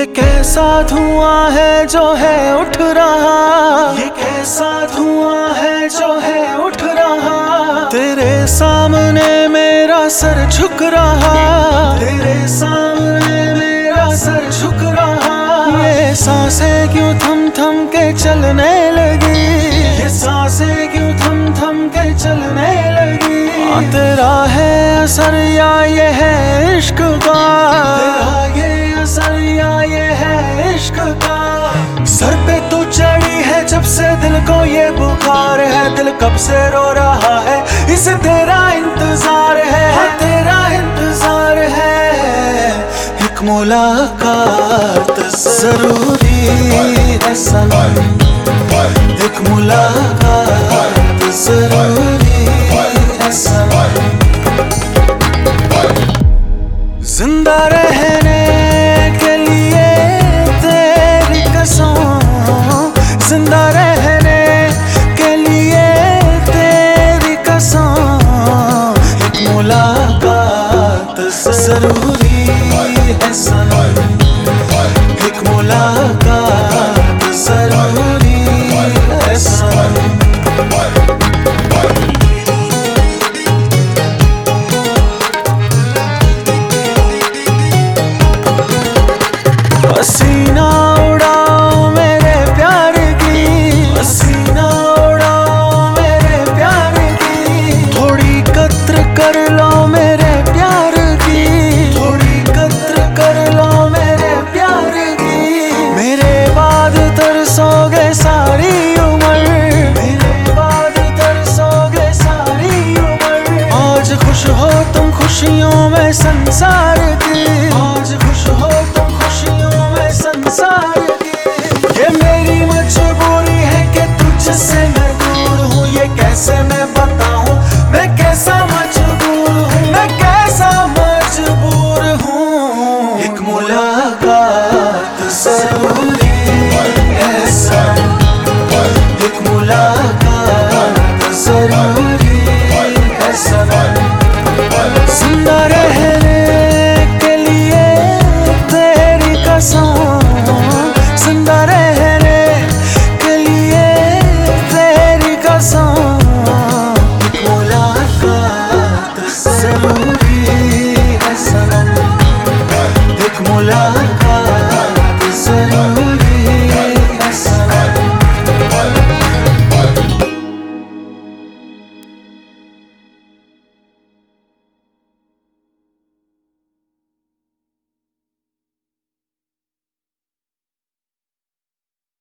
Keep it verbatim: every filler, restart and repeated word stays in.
ये कैसा धुआं है जो है उठ रहा, ये कैसा धुआं है जो है उठ रहा। तेरे सामने मेरा सर झुक रहा, तेरे सामने मेरा सर झुक रहा। ये सांसें क्यों थम थम के चलने लगी, ये सांसें क्यों थम थम के चलने लगी। तेरा है असर या ये है इश्क का, तेरा ये असर या ये है इश्क का। सर पे तू चढ़ी है जब से दिल को ये बुखार है, दिल कब से रो रहा है इसे तेरा इंतजार है, हाँ तेरा इंतजार है। एक मुलाकात जरूरी है सनम, एक मुलाकात जरूरी है सनम। जिंदा रहे